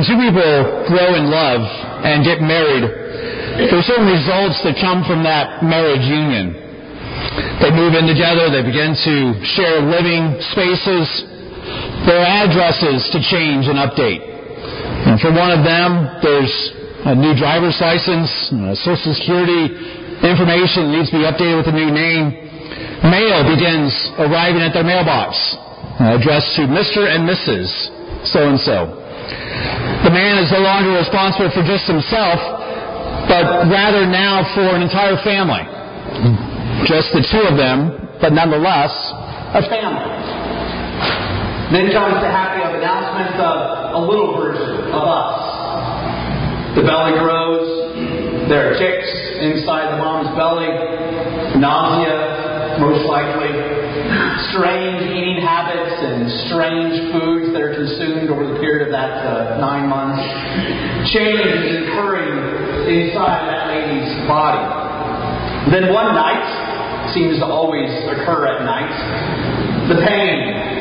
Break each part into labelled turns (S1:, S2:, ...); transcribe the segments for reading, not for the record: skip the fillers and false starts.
S1: When two people grow in love and get married, there are certain results that come from that marriage union. They move in together, they begin to share living spaces, their addresses to change and update. And for one of them, there's a new driver's license, Social Security information needs to be updated with a new name. Mail begins arriving at their mailbox, addressed to Mr. and Mrs. So-and-so. The man is no longer responsible for just himself, but rather now for an entire family. Just the two of them, but nonetheless, a family. Then comes the happy announcement of a little version of us. The belly grows, there are ticks inside the mom's belly, nausea, most likely, strange eating habits and strange foods that are consumed over the period of that 9 months. Change is occurring inside that lady's body. Then one night, seems to always occur at night, the pain.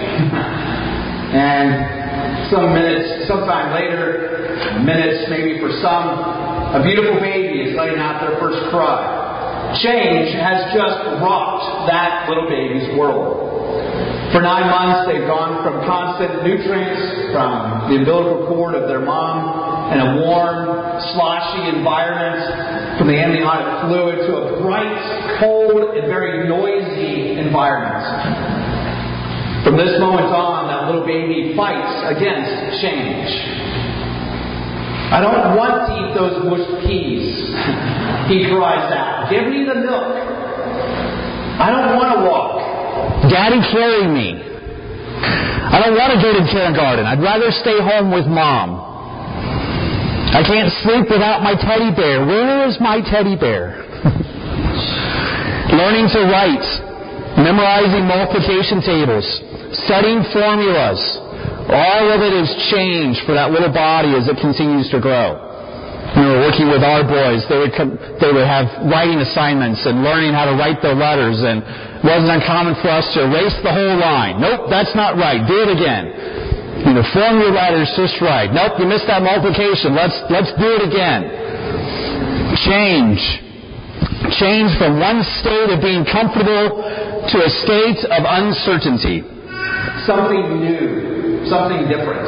S1: And sometime later, minutes maybe for some, a beautiful baby is letting out their first cry. Change has just rocked that little baby's world. For 9 months, they've gone from constant nutrients from the umbilical cord of their mom and a warm, sloshy environment from the amniotic fluid to a bright, cold, and very noisy environment. From this moment on, that little baby fights against change. I don't want to eat those mushed peas, he cries out. Give me the milk. I don't want to walk. Daddy, carry me. I don't want to go to kindergarten. I'd rather stay home with Mom. I can't sleep without my teddy bear. Where is my teddy bear? Learning to write, memorizing multiplication tables, studying formulas. All of it is change for that little body as it continues to grow. We were working with our boys. They would have writing assignments and learning how to write their letters, and it wasn't uncommon for us to erase the whole line. Nope, that's not right. Do it again. Form your letters just right. Nope, you missed that multiplication. Let's do it again. Change. Change from one state of being comfortable to a state of uncertainty. Something new. Something different.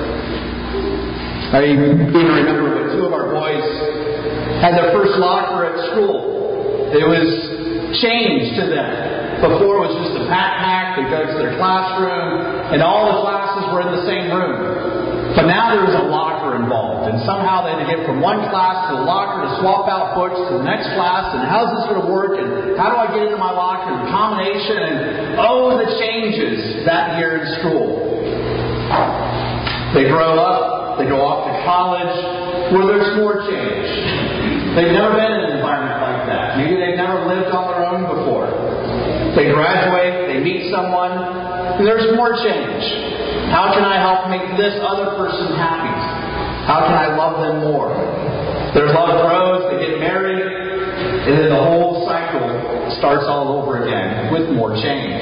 S1: I even remember when two of our boys had their first locker at school. It was change to them. Before it was just a backpack. They'd go to their classroom, and all the classes were in the same room. But now there was a locker involved, and somehow they had to get from one class to the locker to swap out books to the next class, and how's this going to work, and how do I get into my locker, and combination, and the changes that year in school. They grow up, they go off to college, where there's more change. They've never been in an environment like that. Maybe they've never lived on their own before. They graduate, they meet someone, and there's more change. How can I help make this other person happy? How can I love them more? Their love grows, they get married, and then the whole cycle starts all over again with more change.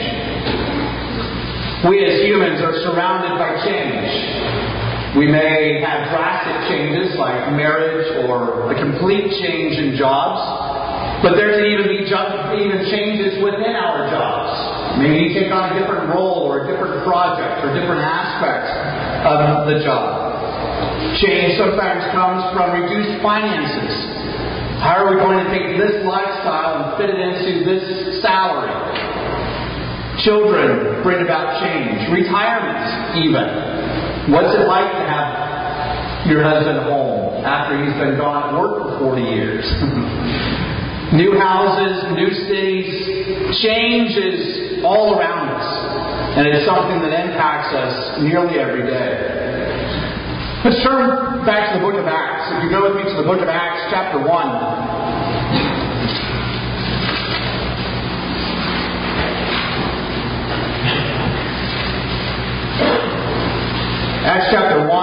S1: We as humans are surrounded by change. We may have drastic changes like marriage or a complete change in jobs, but there can even be changes within our jobs. Maybe you take on a different role or a different project or different aspects of the job. Change sometimes comes from reduced finances. How are we going to take this lifestyle and fit it into this salary? Children bring about change. Retirement, even. What's it like to have your husband home after he's been gone at work for 40 years? New houses, new cities. Change is all around us. And it's something that impacts us nearly every day. Let's turn back to the book of Acts. If you go with me to the book of Acts, chapter 1. Acts chapter 1,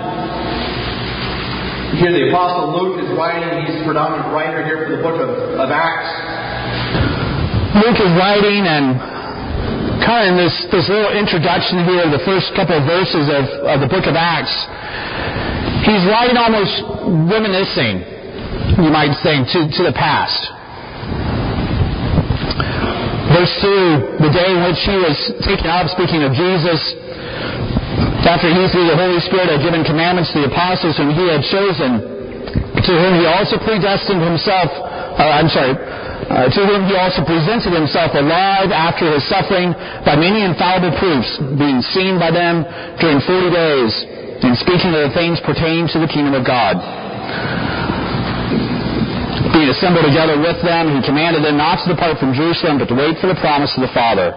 S1: here the Apostle Luke is writing. He's the predominant writer here for the book of Acts. Luke is writing, and kind of in this little introduction here, the first couple of verses of the book of Acts,
S2: He's writing almost reminiscing, you might say, to the past. Verse 2, the day in which he was taken up, speaking of Jesus, after he through the Holy Spirit had given commandments to the apostles whom he had chosen, to whom he also presented himself alive after his suffering by many infallible proofs, being seen by them during 40 days, and speaking of the things pertaining to the kingdom of God. Being assembled together with them, he commanded them not to depart from Jerusalem, but to wait for the promise of the Father.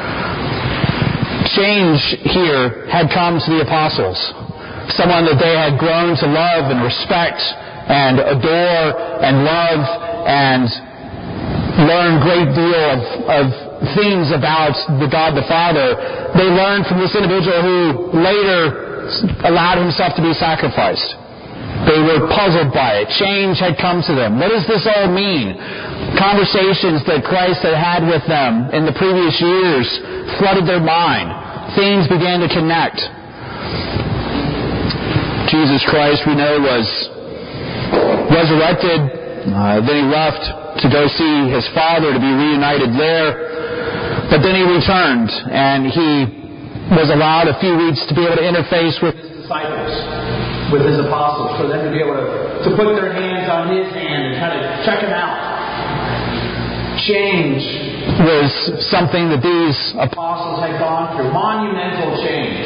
S2: Change here had come to the apostles. Someone that they had grown to love and respect and adore and love and learn a great deal of things about the God the Father. They learned from this individual who later allowed himself to be sacrificed. They were puzzled by it. Change had come to them. What does this all mean? Conversations that Christ had with them in the previous years flooded their mind. Things began to connect. Jesus Christ, we know, was resurrected. Then he left to go see his Father, to be reunited there. But then he returned, and he was allowed a few weeks to be able to interface with his disciples, with his apostles, for them to be able to put their hands on his hand and kind of check him out. Change was something that these apostles had gone through. Monumental change.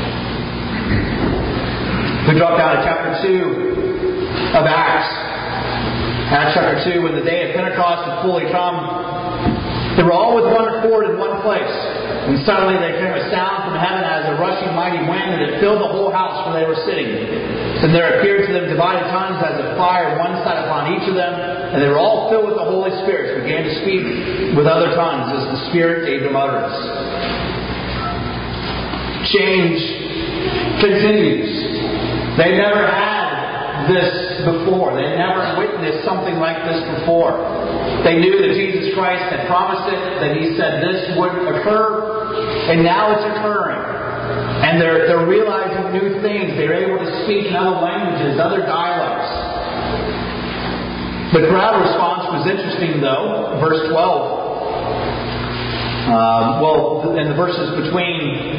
S2: We drop down to chapter 2 of Acts. Acts chapter 2, when the day of Pentecost had fully come, they were all with one accord in one place. And suddenly there came a sound from heaven as a rushing mighty wind, and it filled the whole house where they were sitting. And there appeared to them divided tongues as of fire, one sat upon each of them. And they were all filled with the Holy Spirit, and began to speak with other tongues as the Spirit gave them utterance. Change continues. They never had this before. They never witnessed something like this before. They knew that Jesus Christ had promised it, that He said this would occur, and now it's occurring. And they're realizing new things. They're able to speak in other languages, other dialects. The crowd response was interesting, though. Verse 12. In the verses between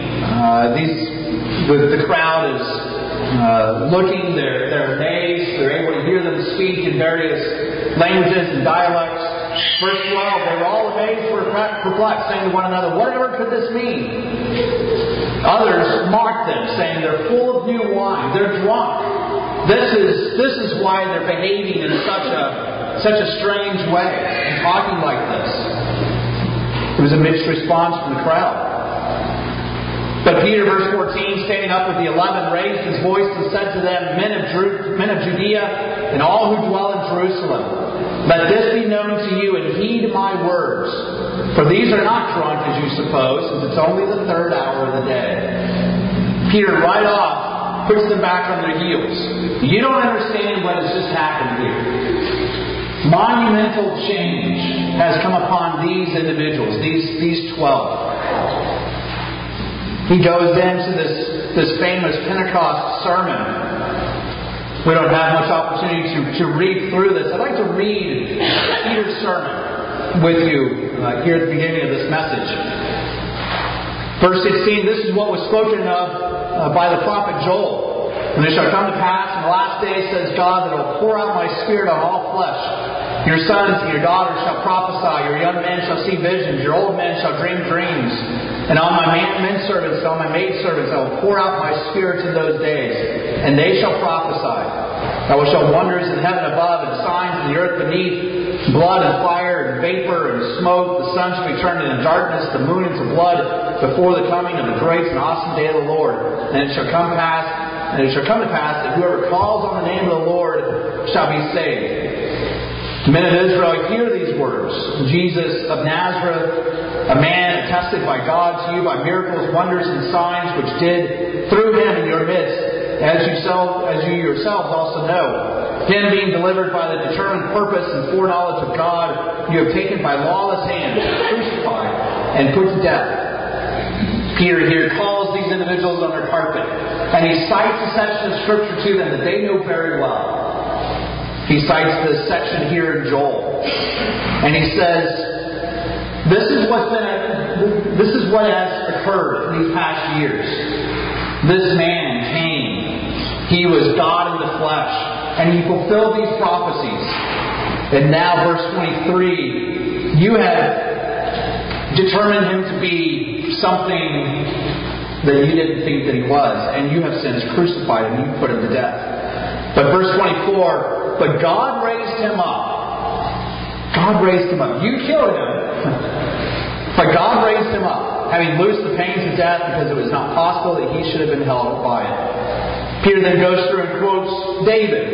S2: the crowd is looking, they're amazed, they're able to hear them speak in various languages and dialects. Verse 12, they were all amazed, were perplexed, saying to one another, whatever could this mean? Others mocked them, saying they're full of new wine, they're drunk. This is why they're behaving in such a strange way and talking like this. It was a mixed response from the crowd. But Peter, verse 14, standing up with the 11, raised his voice and said to them, Men of Judea, and all who dwell in Jerusalem, let this be known to you, and heed my words. For these are not drunk, as you suppose, since it's only the third hour of the day. Peter, right off, puts them back on their heels. You don't understand what has just happened here. Monumental change has come upon these individuals, these 12. He goes into this famous Pentecost sermon. We don't have much opportunity to read through this. I'd like to read Peter's sermon with you here at the beginning of this message. Verse 16, this is what was spoken of by the prophet Joel. And it shall come to pass in the last days, says God, that I will pour out my Spirit on all flesh. Your sons and your daughters shall prophesy. Your young men shall see visions. Your old men shall dream dreams. And on my men servants and on my maidservants I will pour out my Spirit in those days. And they shall prophesy. I will show wonders in heaven above and signs in the earth beneath, blood and fire and vapor and smoke. The sun shall be turned into darkness, the moon into blood, before the coming of the great and awesome day of the Lord. And it shall come to pass that whoever calls on the name of the Lord shall be saved. Men of Israel, hear these words. Jesus of Nazareth, a man attested by God to you by miracles, wonders, and signs which did through him in your midst, as you yourselves also know. Him being delivered by the determined purpose and foreknowledge of God, you have taken by lawless hands, crucified, and put to death. Peter here calls these individuals on their carpet. And he cites a section of Scripture to them that they know very well. He cites this section here in Joel. And he says, this is what has occurred in these past years. This man came. He was God in the flesh. And he fulfilled these prophecies. And now, verse 23, you have determined him to be something that you didn't think that he was. And you have since crucified him. You put him to death. But verse 24, but God raised him up. God raised him up. You killed him. But God raised him up, having loosed the pains of death, because it was not possible that he should have been held by it. Peter then goes through and quotes David,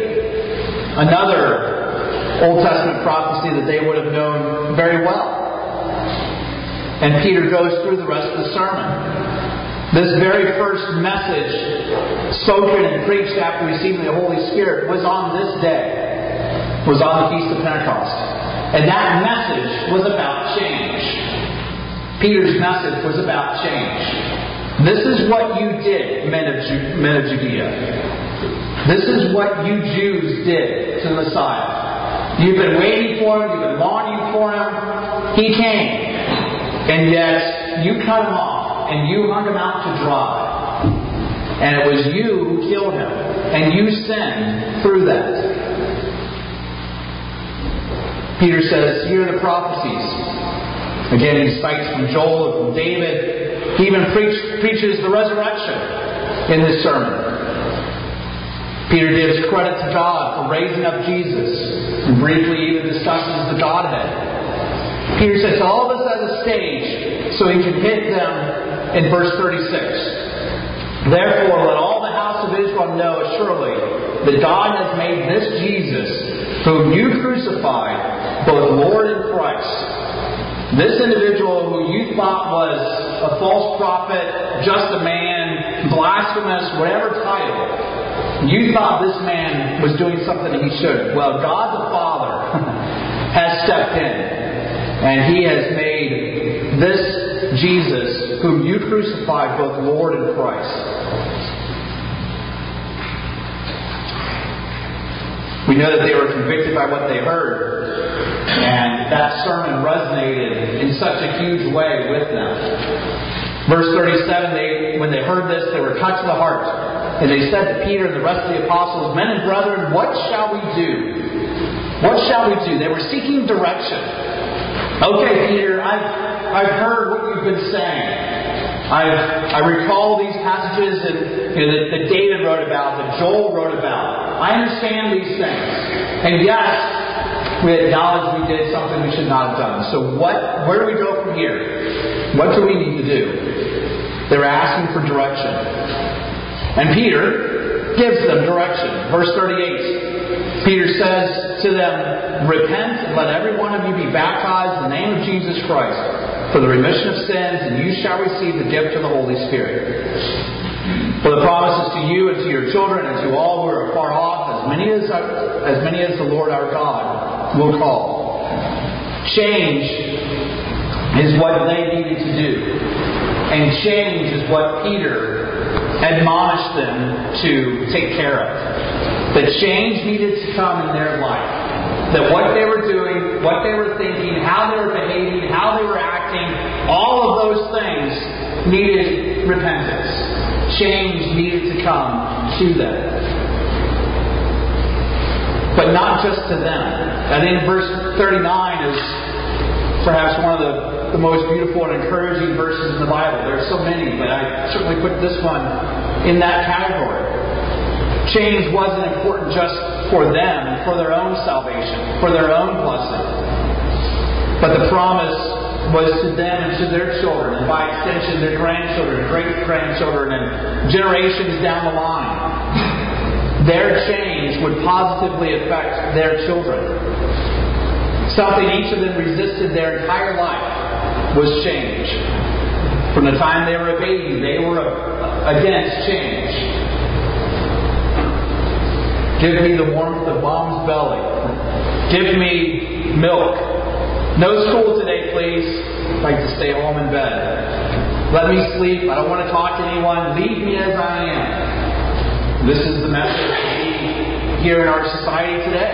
S2: another Old Testament prophecy that they would have known very well. And Peter goes through the rest of the sermon. This very first message spoken and preached after receiving the Holy Spirit was on this day. Was on the Feast of Pentecost. And that message was about change. Peter's message was about change. This is what you did, men of Judea. This is what you Jews did to the Messiah. You've been waiting for Him. You've been longing for Him. He came. And yet, you cut Him off. And you hung Him out to dry. And it was you who killed Him. And you sinned through that. Peter says, here are the prophecies. Again, he cites from Joel and from David. He even preaches the resurrection in this sermon. Peter gives credit to God for raising up Jesus, and briefly even discusses the Godhead. Peter sets all this as a stage so he can hit them in verse 36. Therefore, let all the house of Israel know assuredly that God has made this Jesus, whom you crucified, both Lord and Christ. This individual who you thought was a false prophet, just a man, blasphemous, whatever title, you thought this man was doing something that he shouldn't. Well, God the Father has stepped in, and He has made this Jesus, whom you crucified, both Lord and Christ. We know that they were convicted by what they heard. And that sermon resonated in such a huge way with them. Verse 37, when they heard this, they were cut to the heart. And they said to Peter and the rest of the apostles, Men and brethren, what shall we do? What shall we do? They were seeking direction. Okay, Peter, I've heard what you've been saying. I recall these passages that David wrote about, that Joel wrote about. I understand these things. And yes, we acknowledge we did something we should not have done. So where do we go from here? What do we need to do? They're asking for direction. And Peter gives them direction. Verse 38. Peter says to them, Repent and let every one of you be baptized in the name of Jesus Christ for the remission of sins, and you shall receive the gift of the Holy Spirit. For the promises to you and to your children and to all who are far off, as many as the Lord our God will call. Change is what they needed to do. And change is what Peter admonished them to take care of. That change needed to come in their life. That what they were doing, what they were thinking, how they were behaving, how they were acting, all of those things needed repentance. Change needed to come to them. But not just to them. I think verse 39 is perhaps one of the most beautiful and encouraging verses in the Bible. There are so many, but I certainly put this one in that category. Change wasn't important just for them, for their own salvation, for their own blessing. But the promise was to them and to their children, and by extension their grandchildren, great-grandchildren, and generations down the line. Their change would positively affect their children. Something each of them resisted their entire life was change. From the time they were a baby, they were against change. Give me the warmth of mom's belly. Give me milk. No school today, please. I'd like to stay home in bed. Let me sleep. I don't want to talk to anyone. Leave me as I am. This is the message we hear in our society today.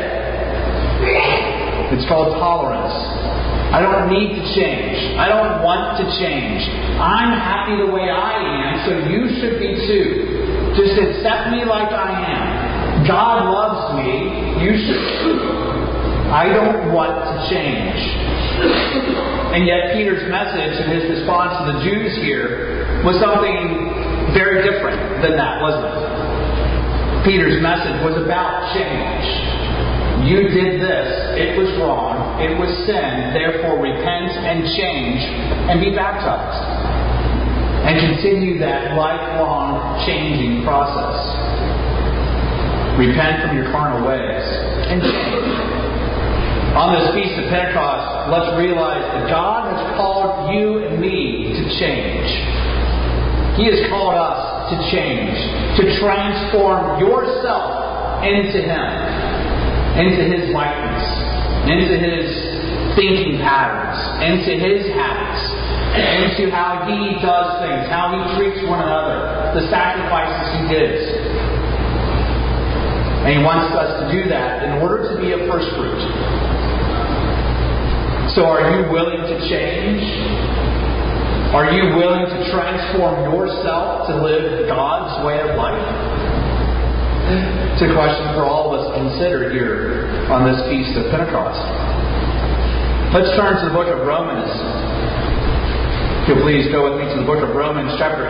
S2: It's called tolerance. I don't need to change. I don't want to change. I'm happy the way I am, so you should be too. Just accept me like I am. God loves me. You should too. I don't want to change. And yet Peter's message and his response to the Jews here was something very different than that, wasn't it? Peter's message was about change. You did this. It was wrong. It was sin. Therefore, repent and change and be baptized. And continue that lifelong changing process. Repent from your carnal ways and change. On this Feast of Pentecost, let's realize that God has called you and me to change. He has called us to change, to transform yourself into Him, into His likeness, into His thinking patterns, into His habits, into how He does things, how He treats one another, the sacrifices He gives. And He wants us to do that in order to be a first fruit. So are you willing to change? Are you willing to transform yourself to live God's way of life? It's a question for all of us to consider here on this Feast of Pentecost. Let's turn to the book of Romans. If you'll please go with me to the book of Romans chapter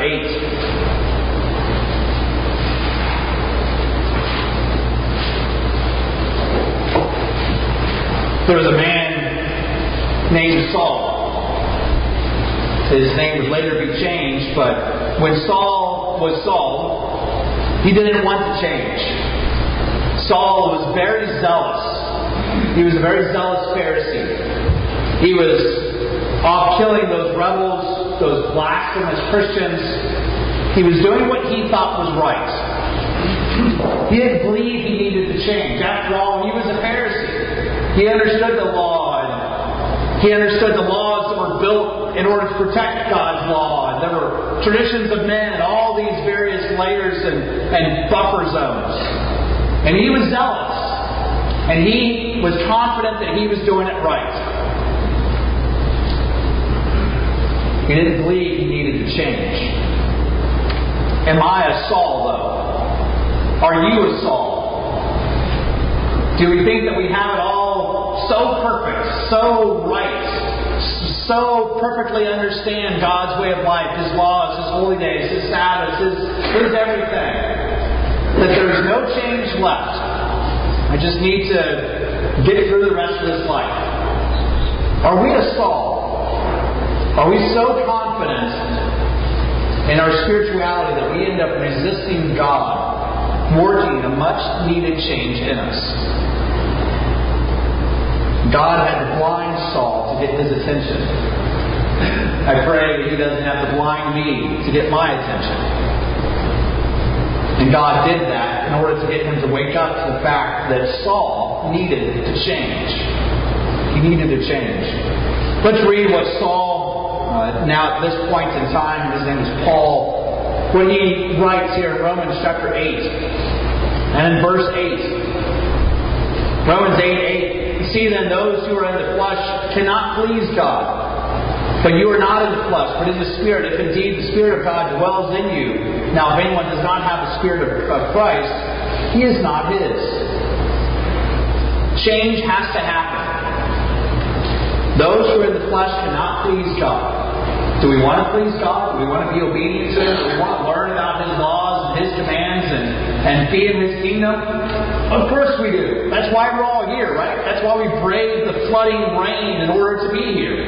S2: 8. There was a man named Saul. His name would later be changed, but when Saul was Saul, he didn't want to change. Saul was very zealous. He was a very zealous Pharisee. He was off killing those rebels, those blasphemous Christians. He was doing what he thought was right. He didn't believe he needed to change. After all, he was a Pharisee. He understood the law. He understood the laws that were built in order to protect God's law. And there were traditions of men and all these various layers and buffer zones. And he was zealous. And he was confident that he was doing it right. He didn't believe he needed to change. Am I a Saul, though? Are you a Saul? Do we think that we have it all so perfect, so right, so perfectly understand God's way of life, His laws, His holy days, His Sabbaths, His everything, that there is no change left? I just need to get through the rest of this life. Are we a Saul? Are we so confident in our spirituality that we end up resisting God, working a much needed change in us? God had to blind Saul to get his attention. I pray that He doesn't have to blind me to get my attention. And God did that in order to get him to wake up to the fact that Saul needed to change. He needed to change. Let's read what Saul, now at this point in time, his name is Paul, what he writes here in Romans chapter 8. And in verse 8, Romans 8:8. See then, those who are in the flesh cannot please God. But you are not in the flesh, but in the Spirit, if indeed the Spirit of God dwells in you. Now, if anyone does not have the Spirit of Christ, he is not His. Change has to happen. Those who are in the flesh cannot please God. Do we want to please God? Do we want to be obedient to Him? Do we want to learn about His laws and His commands and be in His kingdom? Of course we do. That's why we're all here, right? That's why we braved the flooding rain in order to be here.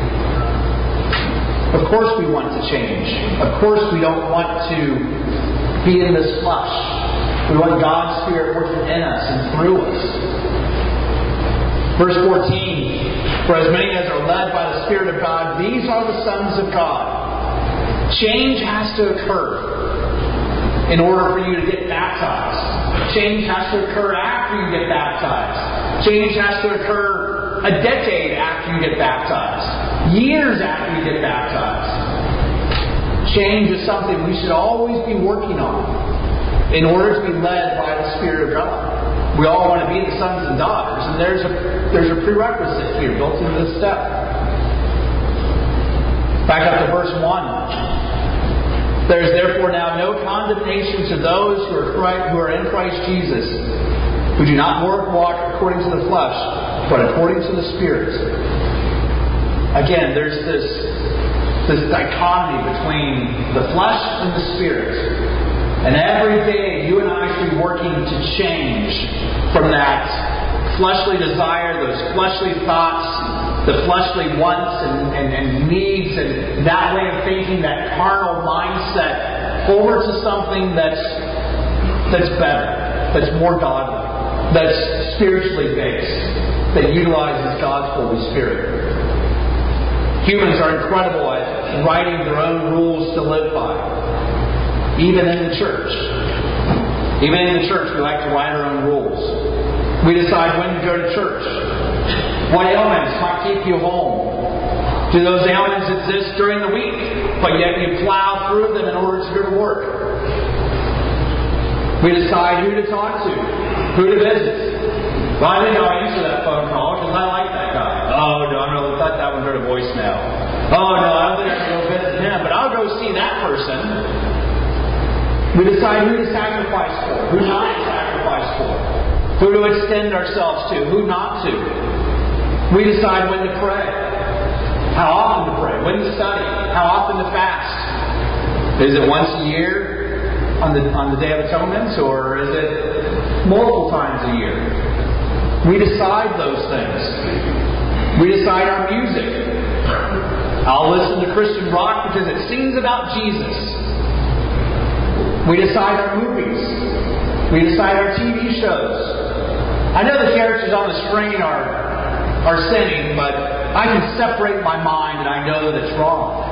S2: Of course we want to change. Of course we don't want to be in this flesh. We want God's Spirit working in us and through us. Verse 14, for as many as are led by the Spirit of God, these are the sons of God. Change has to occur in order for you to get baptized. Change has to occur after you get baptized. Change has to occur a decade after you get baptized. Years after you get baptized. Change is something we should always be working on. in order to be led by the Spirit of God. We all want to be the sons and daughters, and there's a prerequisite here built into this step. Back up to verse 1. There is therefore now no condemnation to those who are in Christ Jesus, who do not walk according to the flesh, but according to the Spirit. Again, there's this dichotomy between the flesh and the Spirit. And every day you and I should be working to change from that fleshly desire, those fleshly thoughts, the fleshly wants and needs, and that way of thinking, that carnal mindset, over to something that's better, that's more godly, that's spiritually based, that utilizes God's Holy Spirit. Humans are incredible at writing their own rules to live by. Even in the church. Even in the church, we like to write our own rules. We decide when to go to church. What ailments might keep you home? Do those ailments exist during the week, but yet you plow through them in order to go to work? We decide who to talk to, who to visit. Well, I think I'll answer that phone call because I like that guy. Oh, no, I'm going to let that one go to voicemail. Oh, no, I don't think I can go visit him, but I'll go see that person. We decide who to sacrifice for, who not to sacrifice for, who to extend ourselves to, who not to. We decide when to pray, how often to pray, when to study, how often to fast. Is it once a year on the Day of Atonement, or is it multiple times a year? We decide those things. We decide our music. I'll listen to Christian rock because it sings about Jesus. We decide our movies. We decide our TV shows. I know the characters on the screen are sinning, but I can separate my mind and I know that it's wrong.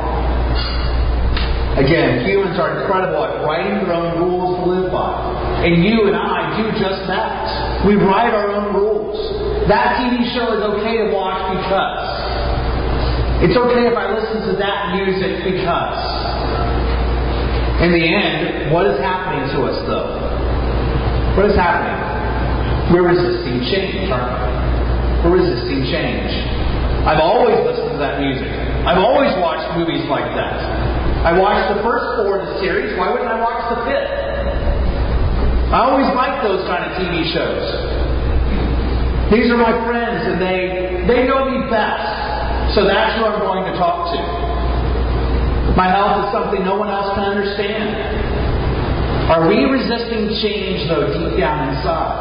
S2: Again, humans are incredible at writing their own rules to live by. And you and I do just that. We write our own rules. That TV show is okay to watch because. It's okay if I listen to that music because. In the end, what is happening to us though? What is happening? We're resisting change, aren't we? We're resisting change. I've always listened to that music. I've always watched movies like that. I watched the first 4 in the series. Why wouldn't I watch the 5th? I always liked those kind of TV shows. These are my friends, and they know me best. So that's who I'm going to talk to. My health is something no one else can understand. Are we resisting change, though, deep down inside?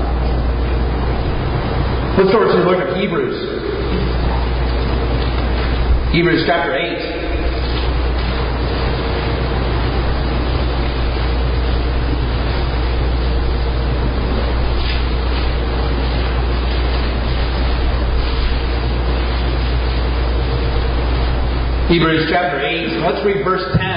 S2: Let's go to the book of Hebrews. Hebrews chapter 8. Hebrews chapter 8, let's read verse 10.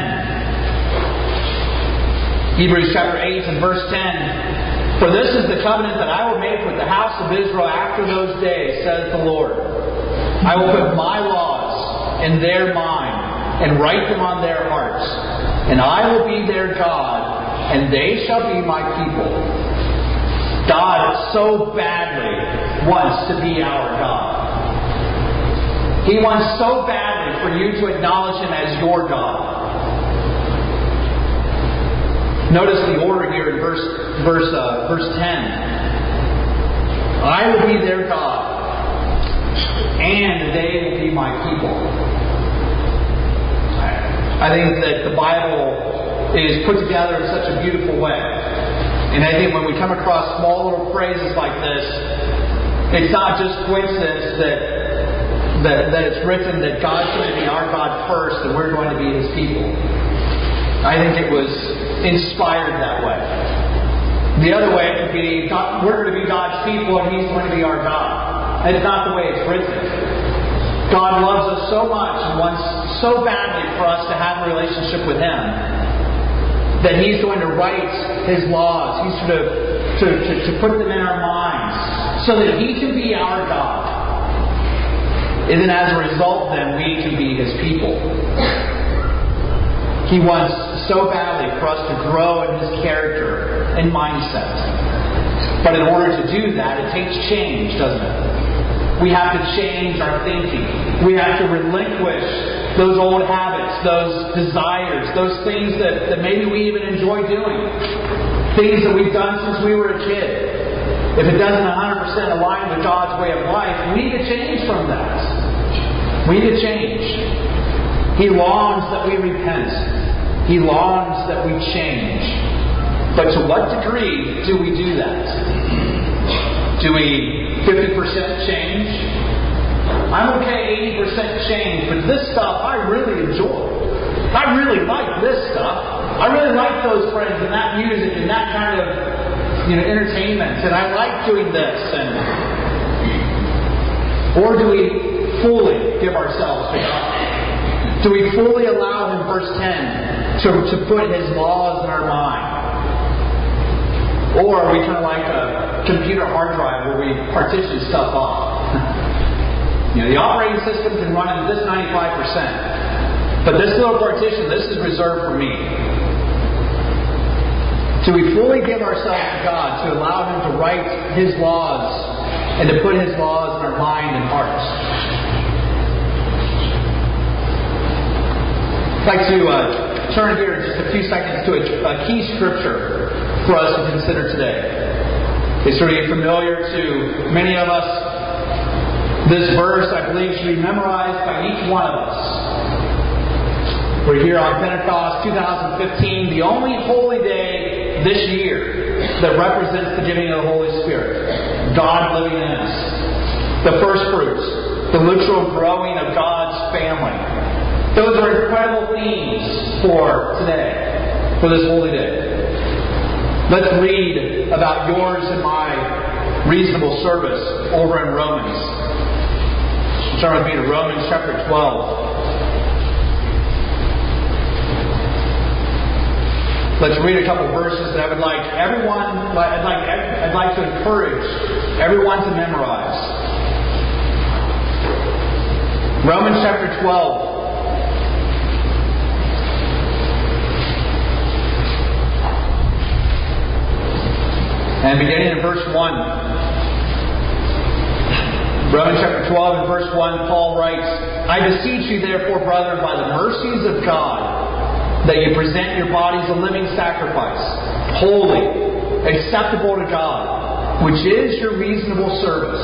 S2: Hebrews chapter 8 and verse 10. For this is the covenant that I will make with the house of Israel after those days, says the Lord. I will put my laws in their mind and write them on their hearts. And I will be their God, and they shall be my people. God so badly wants to be our God. He wants so badly for you to acknowledge Him as your God. Notice the order here in verse 10. I will be their God, and they will be my people. I think that the Bible is put together in such a beautiful way. And I think when we come across small little phrases like this, it's not just coincidence that it's written that God's going to be our God first and we're going to be His people. I think it was inspired that way. The other way it could be we're going to be God's people and He's going to be our God. It's not the way it's written. God loves us so much and wants so badly for us to have a relationship with Him that He's going to write His laws. He's going to put them in our minds so that He can be our God. And then as a result, then, we can be His people. He wants so badly for us to grow in His character and mindset. But in order to do that, it takes change, doesn't it? We have to change our thinking. We have to relinquish those old habits, those desires, those things that maybe we even enjoy doing. Things that we've done since we were a kid. If it doesn't 100% align with God's way of life, we need to change from that. We need to change. He longs that we repent. He longs that we change. But to what degree do we do that? Do we 50% change? I'm okay 80% change, but this stuff I really enjoy. I really like this stuff. I really like those friends and that music and that kind of entertainment, and I like doing this. Or do we fully give ourselves to God? Do we fully allow Him, verse 10, to put His laws in our mind? Or are we kind of like a computer hard drive where we partition stuff off? The operating system can run at this 95%. But this little partition, this is reserved for me. Do we fully give ourselves to God to allow Him to write His laws and to put His laws in our mind and hearts? I'd like to turn here in just a few seconds to a key scripture for us to consider today. It's sort of familiar to many of us. This verse, I believe, should be memorized by each one of us. We're here on Pentecost 2015, the only holy day this year that represents the giving of the Holy Spirit. God living in us. The first fruits. The literal growing of God's family. Those are incredible themes for today, for this holy day. Let's read about yours and my reasonable service over in Romans. Turn with me to Romans chapter 12. Let's read a couple verses that I would like everyone. I'd like to encourage everyone to memorize. Romans chapter 12. And beginning in verse 1. Romans chapter 12 and verse 1, Paul writes, I beseech you therefore, brethren, by the mercies of God, that you present your bodies a living sacrifice, holy, acceptable to God, which is your reasonable service.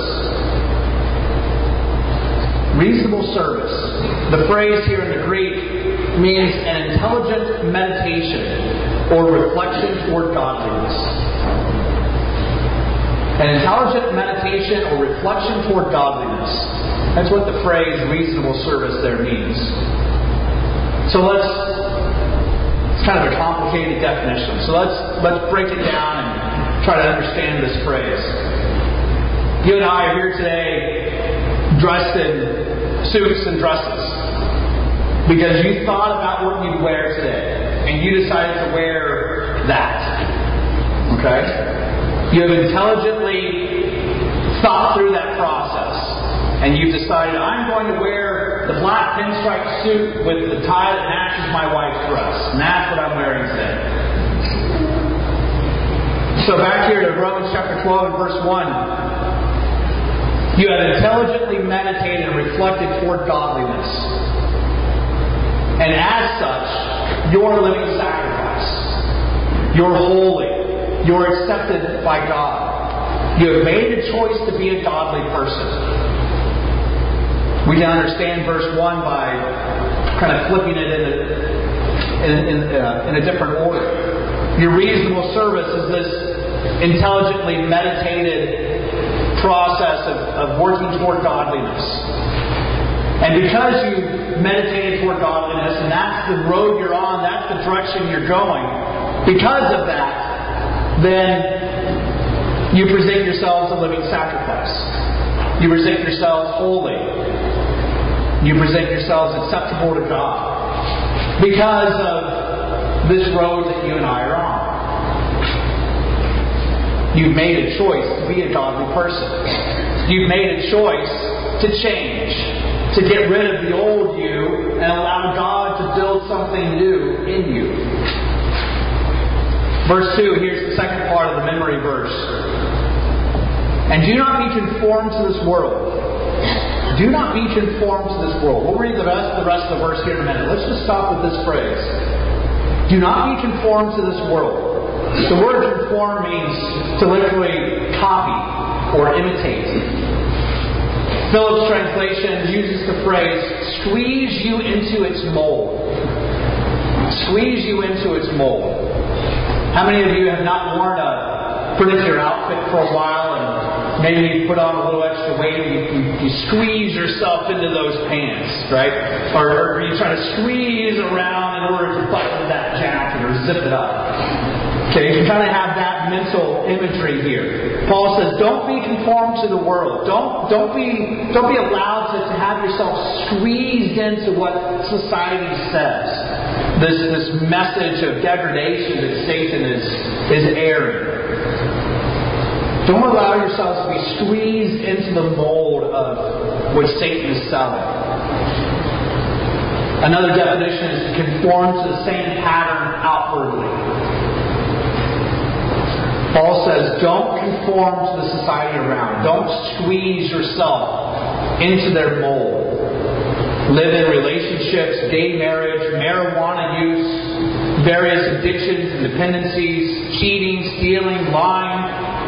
S2: Reasonable service. The phrase here in the Greek means an intelligent meditation or reflection toward godliness. An intelligent meditation or reflection toward godliness. That's what the phrase reasonable service there means. So it's kind of a complicated definition. So let's break it down and try to understand this phrase. You and I are here today dressed in suits and dresses because you thought about what you'd wear today and you decided to wear that. Okay? You have intelligently thought through that process and you've decided, I'm going to wear the black pinstripe suit with the tie that matches my wife's dress. And that's what I'm wearing today. So back here to Romans chapter 12 and verse 1. You have intelligently meditated and reflected toward godliness. And as such, you're a living sacrifice. You're holy. You're accepted by God. You have made a choice to be a godly person. We can understand verse 1 by kind of flipping it in a different order. Your reasonable service is this intelligently meditated process of working toward godliness. And because you meditated toward godliness, and that's the road you're on, that's the direction you're going, because of that, then you present yourselves a living sacrifice. You present yourselves holy. You present yourselves acceptable to God because of this road that you and I are on. You've made a choice to be a godly person. You've made a choice to change, to get rid of the old you and allow God to build something new in you. Verse 2, here's the second part of the memory verse. And do not be conformed to this world. Do not be conformed to this world. We'll read the rest of the verse here in a minute. Let's just stop with this phrase. Do not be conformed to this world. The word conform means to literally copy or imitate. Phillips' translation uses the phrase, squeeze you into its mold. Squeeze you into its mold. How many of you have not worn a particular outfit for a while and maybe you put on a little extra weight and you squeeze yourself into those pants, right? Or you try to squeeze around in order to button that jacket or zip it up. Okay, you can kind of have that mental imagery here. Paul says, don't be conformed to the world. Don't be allowed to have yourself squeezed into what society says. This message of degradation that Satan is airing. Don't allow yourselves to be squeezed into the mold of what Satan is selling. Another definition is to conform to the same pattern outwardly. Paul says, don't conform to the society around. Don't squeeze yourself into their mold. Live in relationships, gay marriage, marijuana use, various addictions and dependencies, cheating, stealing, lying.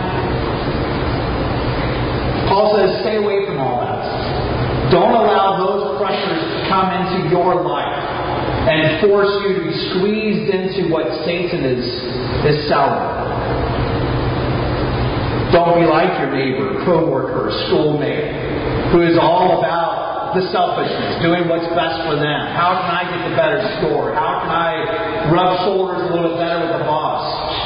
S2: Paul says, stay away from all that. Don't allow those pressures to come into your life and force you to be squeezed into what Satan is selling. Don't be like your neighbor, co-worker, schoolmate, who is all about the selfishness, doing what's best for them. How can I get the better score? How can I rub shoulders a little better with the boss?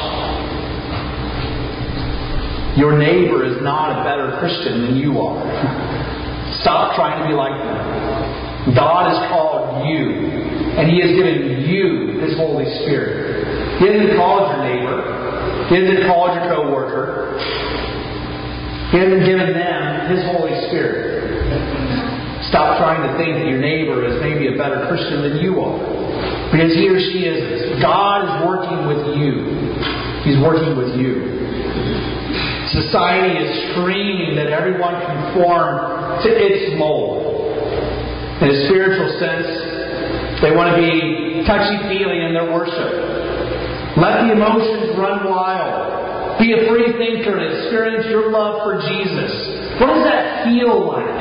S2: Your neighbor is not a better Christian than you are. Stop trying to be like them. God has called you, and He has given you His Holy Spirit. He hasn't called your neighbor. He hasn't called your co-worker. He hasn't given them His Holy Spirit. Stop trying to think that your neighbor is maybe a better Christian than you are. Because he or she isn't. God is working with you. He's working with you. Society is screaming that everyone conform to its mold. In a spiritual sense, they want to be touchy-feely in their worship. Let the emotions run wild. Be a free thinker and experience your love for Jesus. What does that feel like?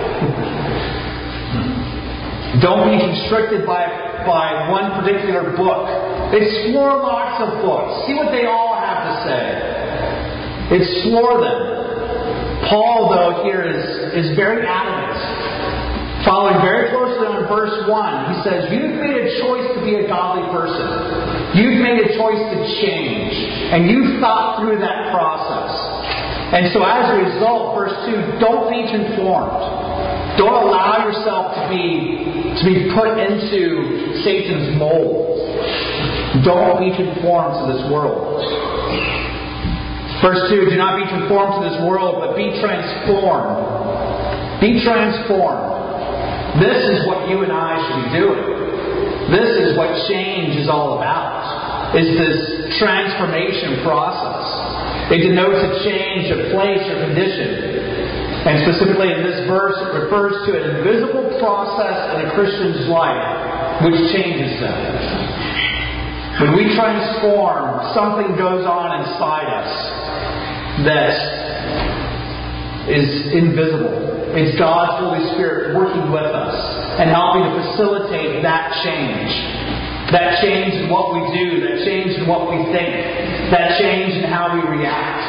S2: Don't be constricted by one particular book. Explore lots of books. See what they all have to say. Explore them. Paul, though, here is very adamant. Following very closely on verse 1, he says, you've made a choice to be a godly person. You've made a choice to change. And you've thought through that process. And so as a result, verse 2, don't be conformed. Don't allow yourself to be put into Satan's mold. Don't be conformed to this world. Verse 2, do not be conformed to this world, but be transformed. Be transformed. This is what you and I should be doing. This is what change is all about. Is this transformation process. It denotes a change of place or condition. And specifically in this verse, it refers to an invisible process in a Christian's life which changes them. When we transform, something goes on inside us that is invisible. It's God's Holy Spirit working with us and helping to facilitate that change. That change in what we do, that change in what we think, that change in how we react.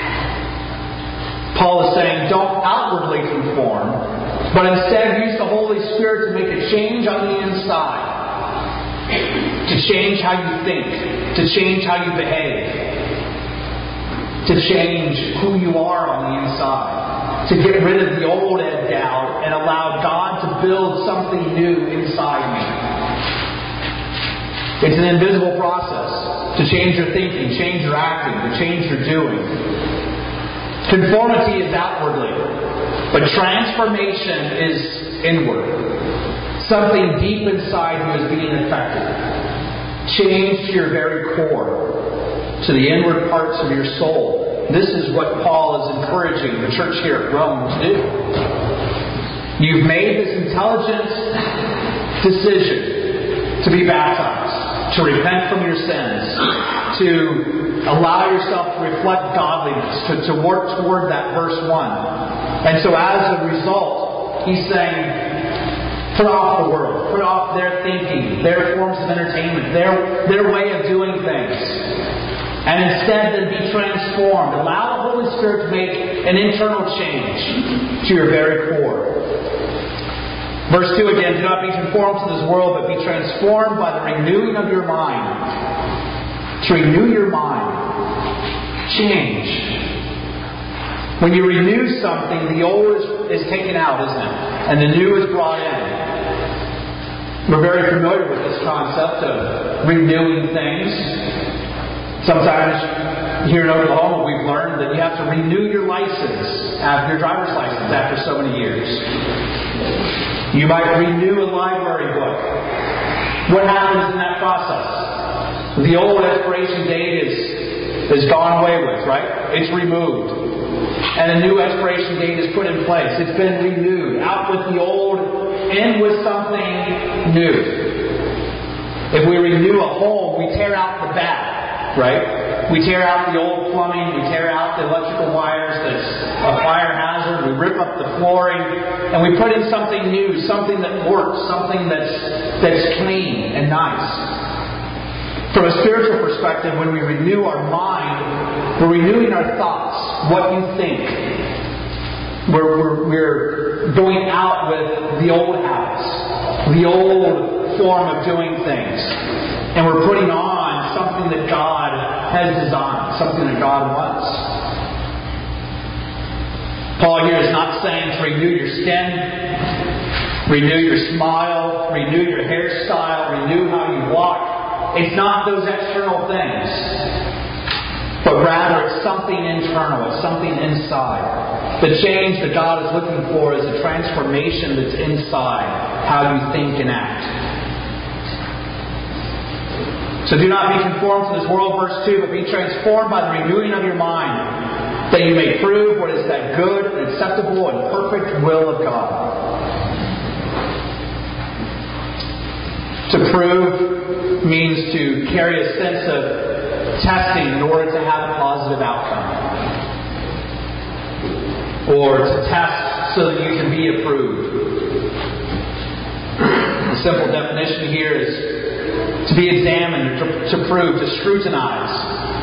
S2: Paul is saying, don't outwardly conform, but instead use the Holy Spirit to make a change on the inside. To change how you think, to change how you behave, to change who you are on the inside, to get rid of the old Ed Dowd and allow God to build something new inside me. It's an invisible process to change your thinking, change your acting, to change your doing. Conformity is outwardly, but transformation inward. Something deep inside you is being affected. Change to your very core, to the inward parts of your soul. This is what Paul is encouraging the church here at Rome to do. You've made this intelligent decision to be baptized, to repent from your sins, to allow yourself to reflect godliness, to work toward that verse 1. And so as a result, he's saying, put off the world, put off their thinking, their forms of entertainment, their way of doing things. And instead then be transformed. Allow the Holy Spirit to make an internal change to your very core. Verse 2 again, do not be conformed to this world, but be transformed by the renewing of your mind. To renew your mind. Change. When you renew something, the old is taken out, isn't it? And the new is brought in. We're very familiar with this concept of renewing things. Sometimes here in Oklahoma we've learned that you have to renew your license, your driver's license, after so many years. You might renew a library book. What happens in that process? The old expiration date is gone away with, right? It's removed. And a new expiration date is put in place. It's been renewed. Out with the old, in with something new. If we renew a home, we tear out the bad. Right? We tear out the old plumbing, we tear out the electrical wires that's a fire hazard, we rip up the flooring, and we put in something new, something that works, something that's clean and nice. From a spiritual perspective, when we renew our mind, we're renewing our thoughts, what you think. We're going out with the old habits, the old form of doing things. And we're putting on something that God has designed, something that God wants. Paul here is not saying to renew your skin, renew your smile, renew your hairstyle, renew how you walk. It's not those external things. But rather it's something internal, it's something inside. The change that God is looking for is a transformation that's inside how you think and act. So do not be conformed to this world, verse 2, but be transformed by the renewing of your mind, that you may prove what is that good and acceptable and perfect will of God. To prove means to carry a sense of testing in order to have a positive outcome. Or to test so that you can be approved. The simple definition here is to be examined, to prove, to scrutinize.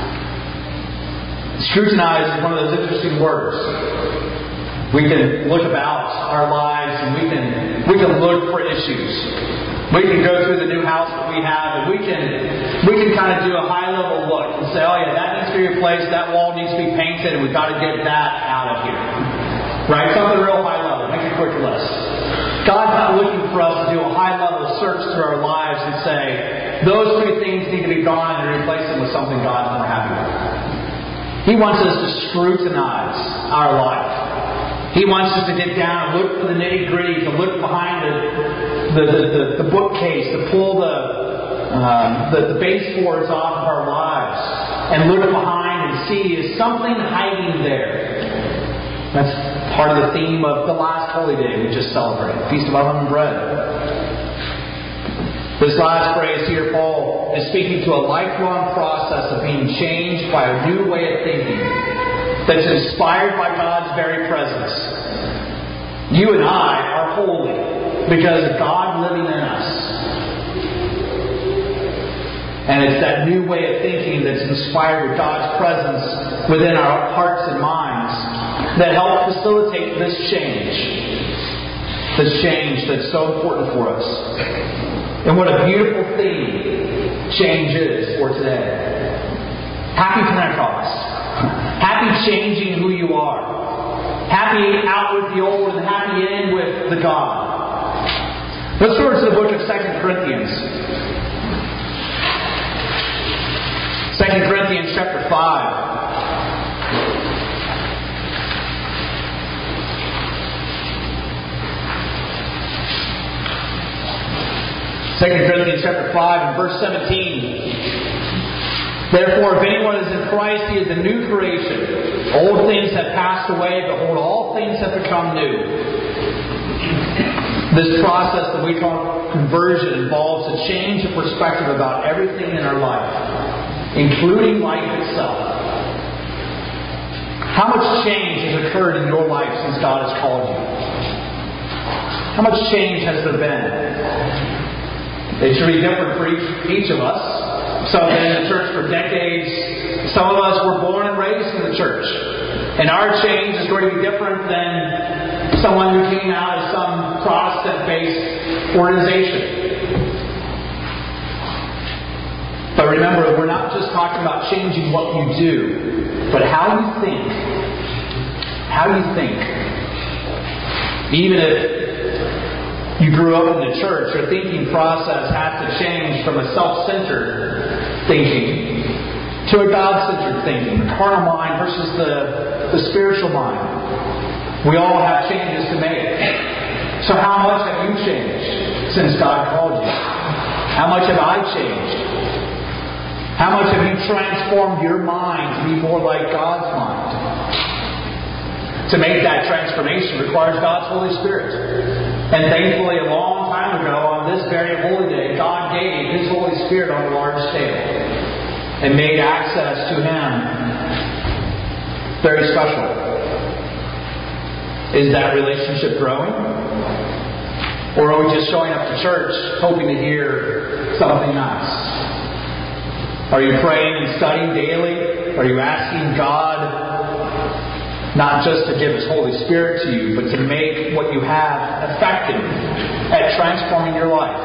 S2: Scrutinize is one of those interesting words. We can look about our lives and we can look for issues. We can go through the new house that we have and we can kind of do a high level look and say, oh yeah, that needs to be replaced, that wall needs to be painted, and we've got to get that out of here. Right? Something real high level. Make a quick list. God's not looking for us to do a high-level search through our lives and say, those three things need to be gone and replace them with something God's more happy with. He wants us to scrutinize our life. He wants us to get down and look for the nitty-gritty, to look behind the bookcase, to pull the baseboards off of our lives and look behind and see, is something hiding there? That's part of the theme of the last Holy Day we just celebrated, Feast of Unleavened Bread. This last phrase here, Paul is speaking to a lifelong process of being changed by a new way of thinking that's inspired by God's very presence. You and I are holy because of God living in us. And it's that new way of thinking that's inspired with God's presence within our hearts and minds that help facilitate this change. This change that's so important for us. And what a beautiful theme change is for today. Happy Pentecost. Happy changing who you are. Happy out with the old and happy in with the God. Let's go to the book of 2 Corinthians. 2 Corinthians chapter 5. Corinthians chapter 5 and verse 17. Therefore, if anyone is in Christ, he is a new creation. Old things have passed away, behold, all things have become new. This process that we call conversion involves a change of perspective about everything in our life, including life itself. How much change has occurred in your life since God has called you? How much change has there been? It should be different for each of us. Some have been in the church for decades. Some of us were born and raised in the church. And our change is going to be different than someone who came out of some Protestant-based organization. But remember, we're not just talking about changing what you do, but how you think. How you think. Even if you grew up in the church, your thinking process has to change from a self-centered thinking to a God-centered thinking. The carnal mind versus the spiritual mind. We all have changes to make. So how much have you changed since God called you? How much have I changed? How much have you transformed your mind to be more like God's mind? To make that transformation requires God's Holy Spirit. And thankfully, a long time ago, on this very holy day, God gave His Holy Spirit on a large scale and made access to Him very special. Is that relationship growing? Or are we just showing up to church hoping to hear something nice? Are you praying and studying daily? Are you asking God not just to give His Holy Spirit to you, but to make what you have effective at transforming your life?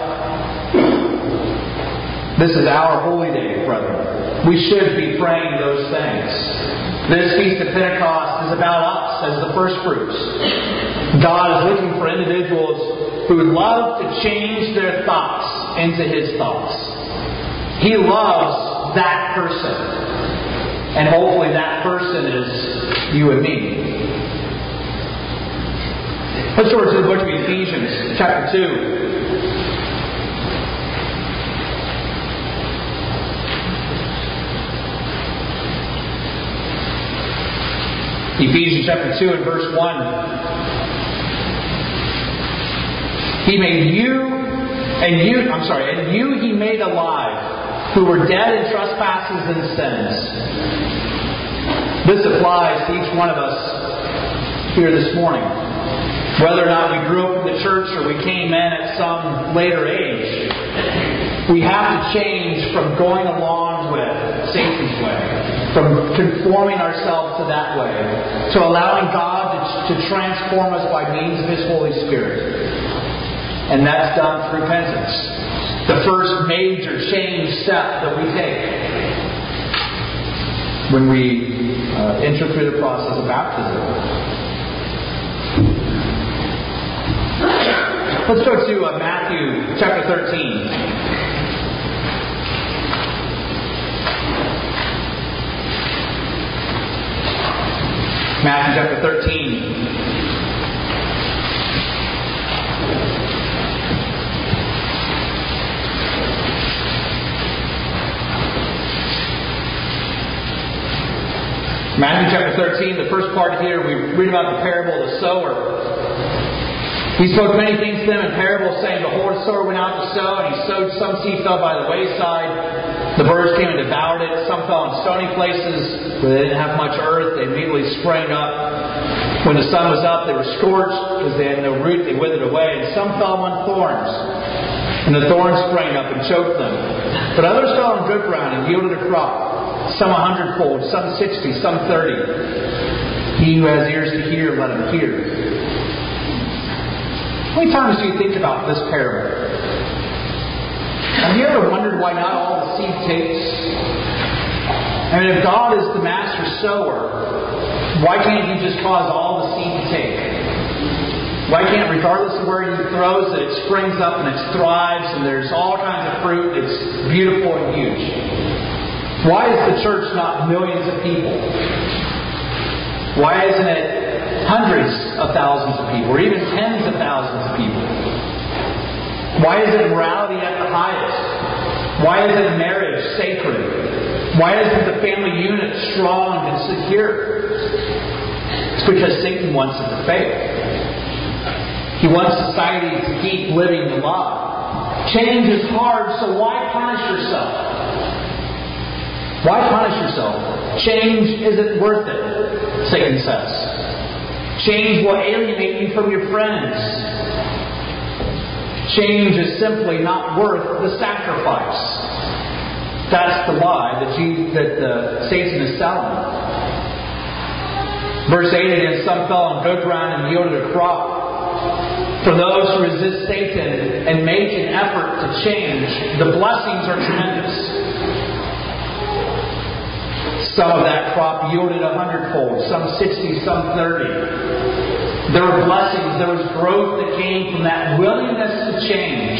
S2: This is our holy day, brethren. We should be praying those things. This Feast of Pentecost is about us as the first fruits. God is looking for individuals who would love to change their thoughts into His thoughts. He loves that person. And hopefully that person is you and me. Let's go to the book of Ephesians, chapter 2. Ephesians chapter 2 and verse 1. He made you He made alive, who were dead in trespasses and sins. This applies to each one of us here this morning. Whether or not we grew up in the church or we came in at some later age, we have to change from going along with Satan's way, from conforming ourselves to that way, to allowing God to transform us by means of His Holy Spirit. And that's done through repentance. The first major change step that we take when we enter through the process of baptism. Let's go to Matthew chapter 13. Matthew chapter 13. Matthew chapter 13, the first part here, we read about the parable of the sower. He spoke many things to them in parables, saying, Behold, a sower went out to sow, and he sowed. Some seed fell by the wayside. The birds came and devoured it. Some fell in stony places where they didn't have much earth. They immediately sprang up. When the sun was up, they were scorched because they had no root. They withered away. And some fell among thorns. And the thorns sprang up and choked them. But others fell on good ground and yielded a crop. Some 100-fold, some 60, some 30. He who has ears to hear, let him hear. How many times do you think about this parable? Have you ever wondered why not all the seed takes? I mean, if God is the master sower, why can't He just cause all the seed to take? Why can't, regardless of where He throws it, it springs up and it thrives and there's all kinds of fruit, it's beautiful and huge? Why is the church not millions of people? Why isn't it hundreds of thousands of people, or even tens of thousands of people? Why isn't morality at the highest? Why isn't marriage sacred? Why isn't the family unit strong and secure? It's because Satan wants it to fail. He wants society to keep living the lie. Change is hard, so why punish yourself? Why punish yourself? Change isn't worth it, Satan says. Change will alienate you from your friends. Change is simply not worth the sacrifice. That's the lie that Satan is selling. Verse 8 again, some fell on good ground and yielded a crop. For those who resist Satan and make an effort to change, the blessings are tremendous. Some of that crop yielded 100-fold, some 60, some 30. There were blessings, there was growth that came from that willingness to change.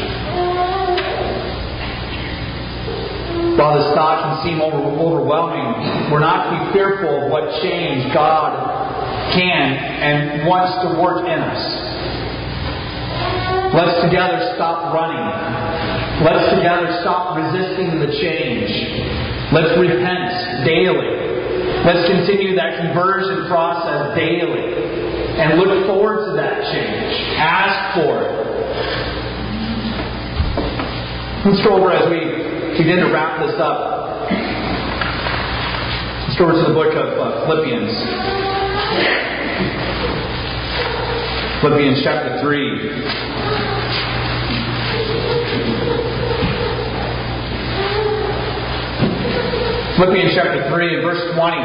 S2: While this thought can seem overwhelming, we're not to be fearful of what change God can and wants to work in us. Let's together stop running. Let's together stop resisting the change. Let's repent daily. Let's continue that conversion process daily. And look forward to that change. Ask for it. Let's go over as we begin to wrap this up. Let's go over to the book of Philippians. Philippians chapter 3. Philippians chapter 3 and verse 20.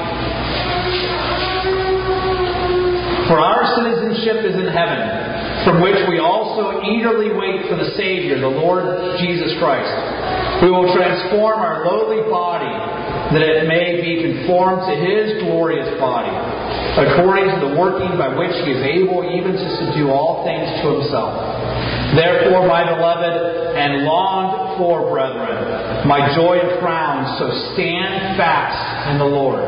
S2: For our citizenship is in heaven, from which we also eagerly wait for the Savior, the Lord Jesus Christ, who will transform our lowly body, that it may be conformed to His glorious body, according to the working by which He is able even to subdue all things to Himself. Therefore, my beloved and longed for brethren, my joy and crown, so stand fast in the Lord.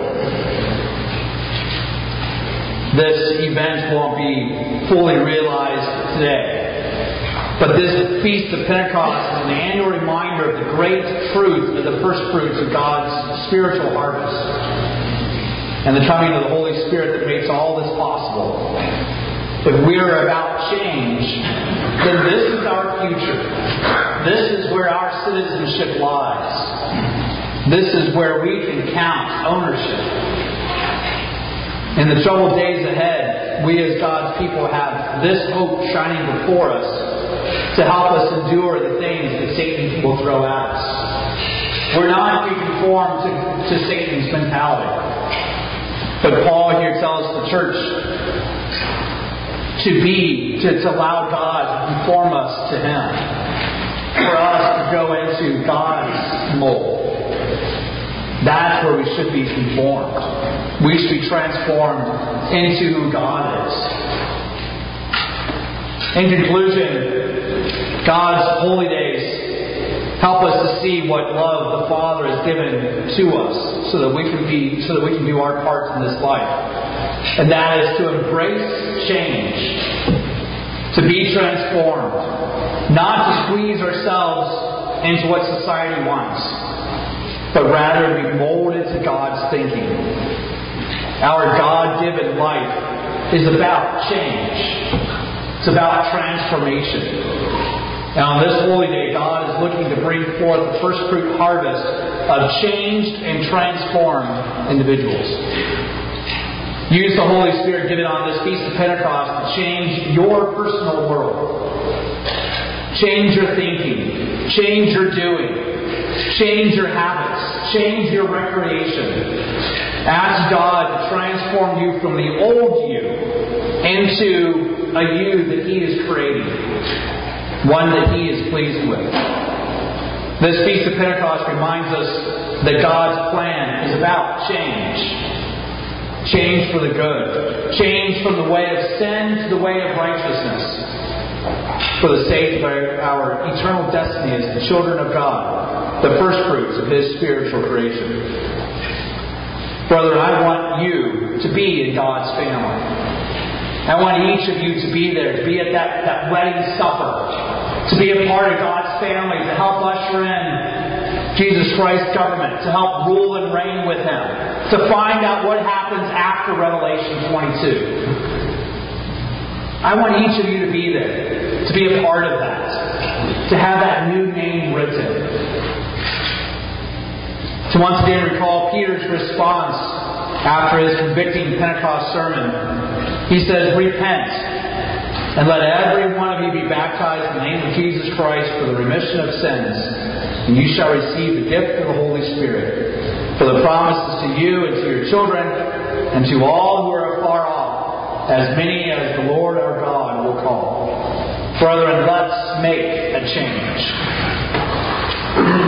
S2: This event won't be fully realized today. But this Feast of Pentecost is an annual reminder of the great truth of the first fruits of God's spiritual harvest. And the coming of the Holy Spirit that makes all this possible. If we are about change, then this is our future. This is where our citizenship lies. This is where we can count ownership. In the troubled days ahead, we as God's people have this hope shining before us to help us endure the things that Satan will throw at us. We're not to be conformed to Satan's mentality. But Paul here tells the church to allow God to conform us to Him. For us to go into God's mold. That's where we should be conformed. We should be transformed into who God is. In conclusion, God's holy days help us to see what love the Father has given to us so that we can do our part in this life. And that is to embrace change, to be transformed, not to squeeze ourselves into what society wants, but rather to be molded to God's thinking. Our God-given life is about change. It's about transformation. And on this holy day, God is looking to bring forth the first fruit harvest of changed and transformed individuals. Use the Holy Spirit given on this Feast of Pentecost to change your personal world. Change your thinking. Change your doing. Change your habits. Change your recreation. Ask God to transform you from the old you into a you that He is creating. One that He is pleased with. This Feast of Pentecost reminds us that God's plan is about change. Change for the good. Change from the way of sin to the way of righteousness. For the sake of our eternal destiny as the children of God. The first fruits of His spiritual creation. Brother, I want you to be in God's family. I want each of you to be there, to be at that wedding supper to be a part of God's family, to help usher in Jesus Christ's government, to help rule and reign with Him, to find out what happens after Revelation 22. I want each of you to be there, to be a part of that, to have that new name written. To once again recall Peter's response after his convicting Pentecost sermon. He says, "Repent, and let every one of you be baptized in the name of Jesus Christ for the remission of sins, and you shall receive the gift of the Holy Spirit. For the promise is to you and to your children, and to all who are afar off, as many as the Lord our God will call." Brethren, let's make a change.